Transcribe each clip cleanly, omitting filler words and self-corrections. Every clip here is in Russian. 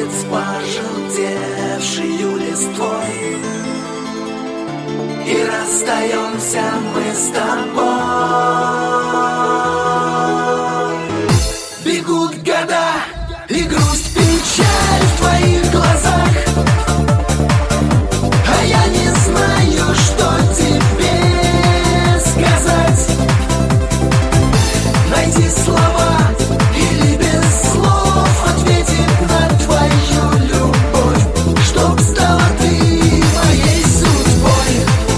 улиц пожелтевшей листвой, и расстаемся мы с тобой. Бегут года, и грусть, печаль в твоих глазах, а я не знаю, что тебе сказать. Найти слова или без слов ответить на твою любовь, чтоб стала ты моей судьбой.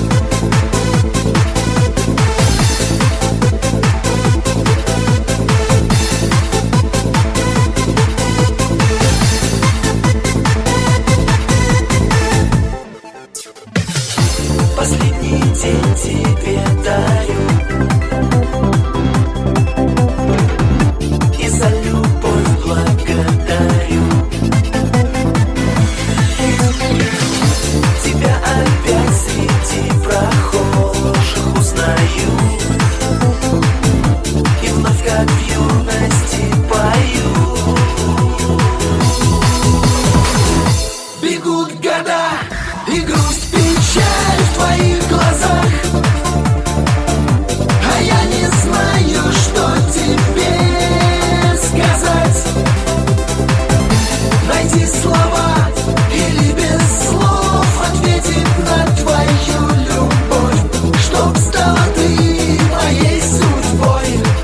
Последний день тебе дарю, и за любовь благодарю. Тебя опять среди прохожих узнаю, и вновь как в юности пою. Бегут года, и грусть, печаль в твоих глазах, а я не знаю, что тебе сказать. Найти слова или без слов ответить на твою любовь, чтоб стала ты моей судьбой.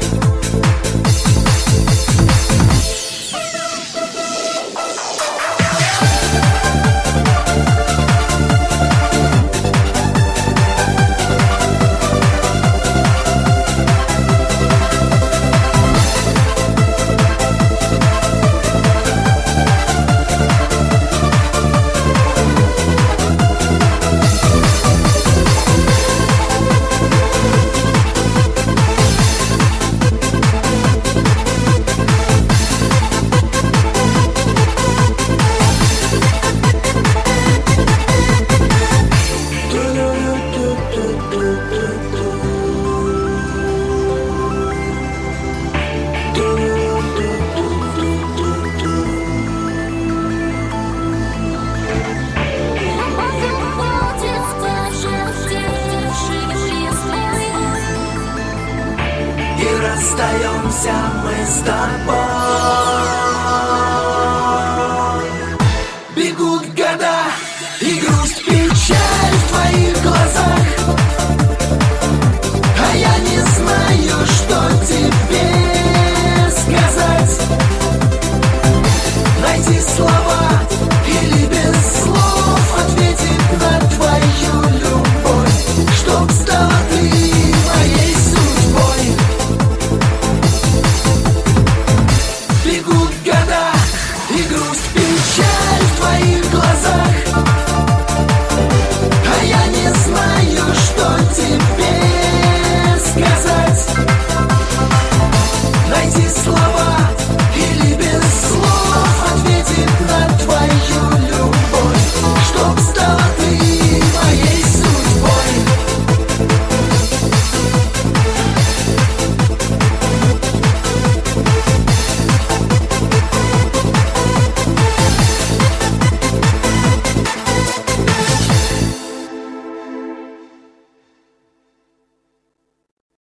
И расстаемся мы с тобой. Бегут года, и грусть, печаль в твоих глазах,